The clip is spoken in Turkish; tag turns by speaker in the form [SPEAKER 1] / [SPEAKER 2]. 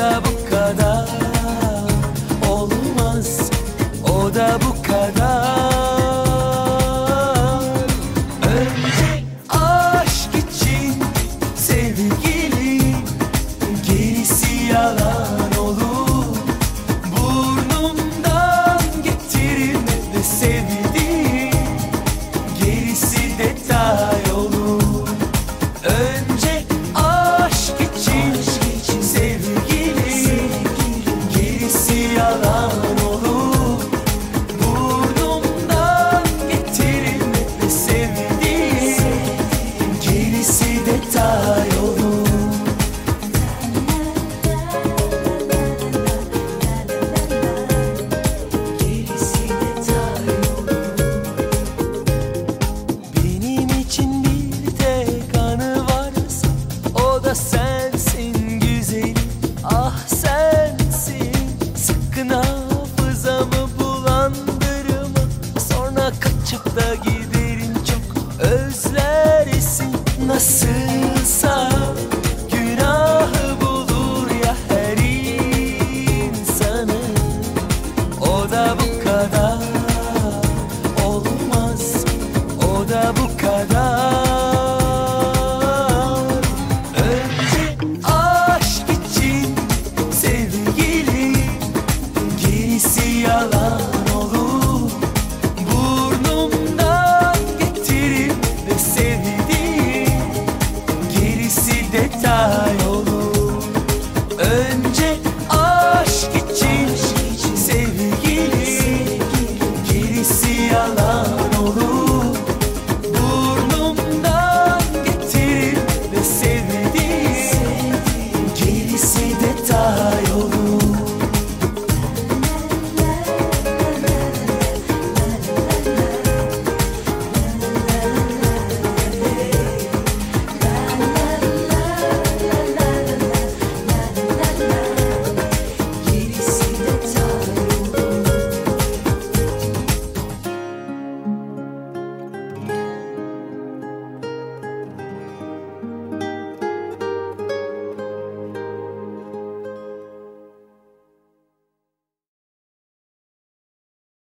[SPEAKER 1] da bu kadar olmaz, o da bu kadar. Önce aşk için sevgili, gerisi yalan olur. Burnumdan getirme de sevdiğim, gerisi detay olur. Önce aşk için sevgili, gerisi yalan olur. Burnumdan getirme de sevdiğim, gerisi detay olur. Gerisi detay olur. Benim için bir tek anı varsa, o da sensin güzelim, ah sensin. Sakın hafızamı bulandırma, sonra kaçıp da giderim, çok özlersin. Nasıl